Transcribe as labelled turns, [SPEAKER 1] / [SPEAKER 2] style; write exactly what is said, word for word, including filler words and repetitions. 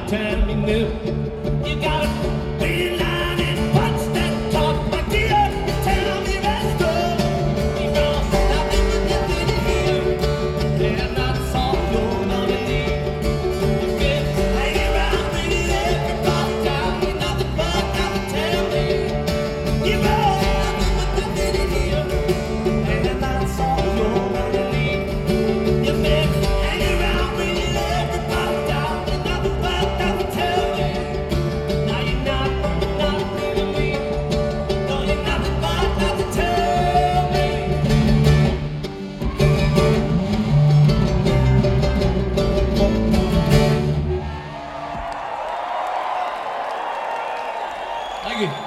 [SPEAKER 1] time you knew. You got a beeline and punch that talk, my dear. Tell me that's good. Because nothing but nothing here, and that's all you're gonna need. You can hang around bringing everybody down. You're nothing but nothing, tell me. You know nothing but nothing in here, and that's all you're gonna need. You've been hanging around bringing everybody down. You're nothing but nothing, tell me. Now you're not, not really. No, you're nothing but nothing, tell me. Thank you.